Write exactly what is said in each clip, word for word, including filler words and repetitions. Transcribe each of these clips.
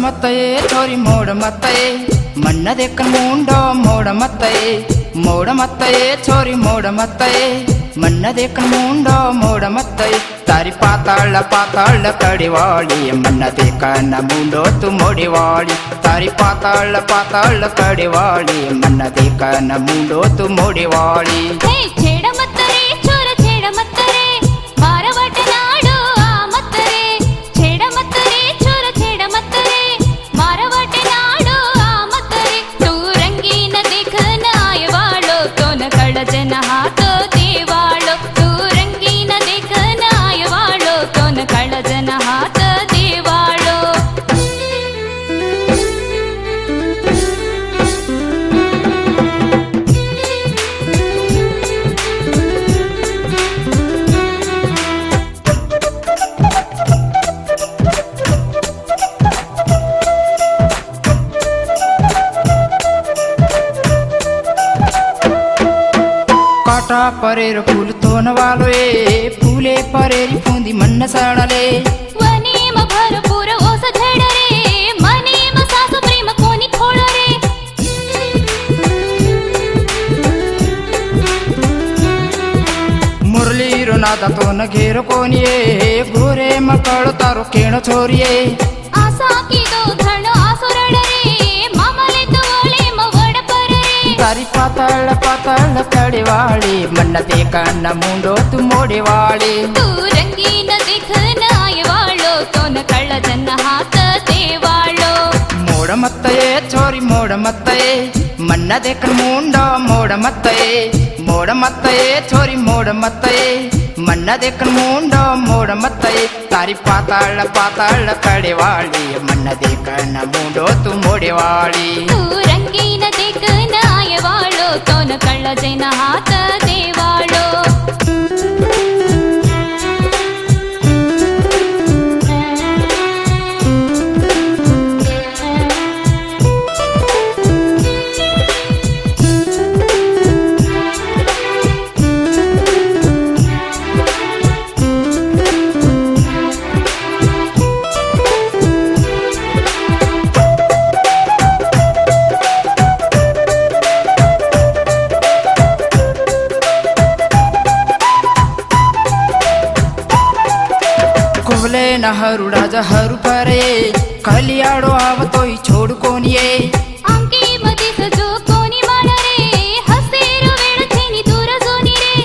ಮತ್ತಯೇ ಚೋರಿ ಮೋಡ ಮತ್ತಯೇ ಮನ್ನದೆಕ್ಕ ಮುಂಡೋ ಮೋಡ ಮತ್ತಯೇ ಮೋಡ ಮತ್ತಯೇ ಚೋರಿ ಮೋಡ ಮತ್ತಯೇ ಮನ್ನದೆಕ್ಕ ಮುಂಡೋ ಮೋಡ ಮತ್ತಯೇ ತಾರಿ ಪಾತಾಳ ಪಾತಾಳ ಕಡಿವಾಳಿ ಮನ್ನದೆಕ್ಕ ನ ಮುಂಡೋತು ಮೋಡಿವಾಳಿ ತಾರಿ ಪಾತಾಳ ಪಾತಾಳ ಕಡಿವಾಳಿ ಮನ್ನದೆಕ್ಕ ನ ಮುಂಡೋತು ಮೋಡಿವಾಳಿ ಹೇ ಛೇಡ ಮತ್ತರೆ ಚೋರ ಛೇಡ ಮತ್ತರೆ ಮಾರವಾಟ ನಾಡು ಆ ಮತ್ತರೆ ಛೇಡ ಮತ್ತರೆ ಚೋರ ಛೇಡ ಮತ್ತರೆ ಮಾರವಾಟ ನಾಡು ಆ ಮತ್ತರೆ ತೂ ರಂಗೀನ ದೇಖನ ಆಯವಾಳೋ ತೋನ ಕಳಜನ ಹಾತೋ ದೇವಾಳೋ ತೂ ರಂಗೀನ ದೇಖನ ಆಯವಾಳೋ ತೋನ ಕಳಜನ ಹಾತ ದೇವಾಳೋ काटा परेर फूल तोन वालो ए फूले परेरी फूंदी मन साड़ले वनेम भरपूर ओस झड़ रे मनेम सासु प्रेम कोनी खोळ रे मुरलीरो नादा तोन घेर कोनिये गोरे मकळ तारो केण छोरिये आसा की दो धण आसुरड रे मामले तो ओले मवड पर रे तारी पाताळ पाताळ कडेवाळी मन्नदೆಕ್ಕ ನ ಮುಂಡೋತು ಮೋಡಿವಾಳಿ तू रंगीन देखन आयवाळो तोन कळजन हात देवाळो ಮೋಡ ಮತ್ತಯೇ ಚೋರಿ ಮೋಡ ಮತ್ತಯೇ ಮನ್ನದೆಕ್ಕ ಮುಂಡೋ ಮೋಡ ಮತ್ತಯೇ ಮೋಡ ಮತ್ತಯೇ ಚೋರಿ ಮೋಡ ಮತ್ತಯೇ ಮನ್ನದೆಕ್ಕ ಮುಂಡೋ ಮೋಡ ಮತ್ತಯೇ ತಾರಿ ಪಾತಾಳ ಪಾತಾಳ ಕಡೆವಾಳಿ ಮನ್ನದೆಕ್ಕ ನ ಮುಂಡೋತು ಮೋಡಿವಾಳಿ तू रंगीन देखन आयवाळो तोन कळजन हात देवाळो कुवले न हरुड़ा जहरू परे कलियाड़ो आवतोई छोड़ कोनिये आंके मदी सजो कोनी माळ रे हसेरो वेळ थेनी दूर जोनी रे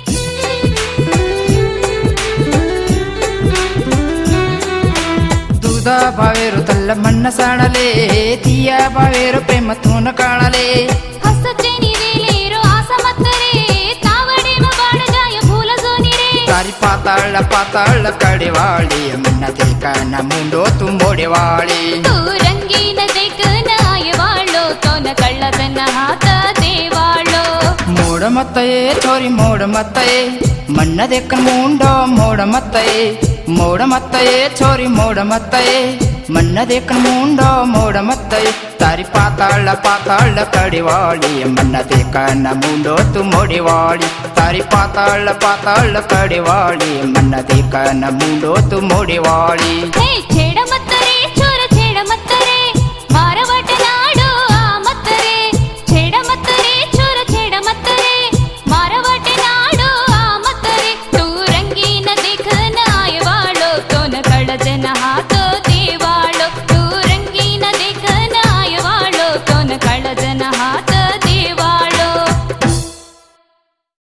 दूधा भावेरो तल्ल मन्न साणले तिया भावेरो प्रेम थोन काणले हसचेनी वेलेरो आस मत रे तावडे म बाण जाय भूल जोनी रे तारी पाताळ पाताळ कडेवाळी मन्नदೆಕ್ಕ ನ ಮುಂಡೋತು ಮೋಡಿವಾಳಿ तू रंगीन देखन आयवाळो तोन कळजन हात देवाळो ಮೋಡ ಮತ್ತಯೇ ಚೋರಿ ಮೋಡ ಮತ್ತಯೇ ಮನ್ನದೆಕ್ಕ ಮುಂಡೋ ಮೋಡ ಮತ್ತಯೇ ಮೋಡ ಮತ್ತಯೇ ಚೋರಿ ಮೋಡ ಮತ್ತಯೇ ಮನ್ನದೆಕ್ಕ ಮುಂಡೋ ಮೋಡ ಮತ್ತಯೇ ತಾರಿ ಪಾತಾಳ ಪಾತಾಳ ಕಡಿವಾಳಿ ಮನ್ನದೆಕ್ಕ ನ ಮುಂಡೋತು ಮೋಡಿವಾಳಿ ತಾರಿ ಪಾತಾಳ ಪಾತಾಳ ಕಡಿವಾಳಿ ಮನ್ನದೆಕ್ಕ ನ ಮುಂಡೋತು ಮೋಡಿವಾಳಿ ಹೇ ಛೇಡ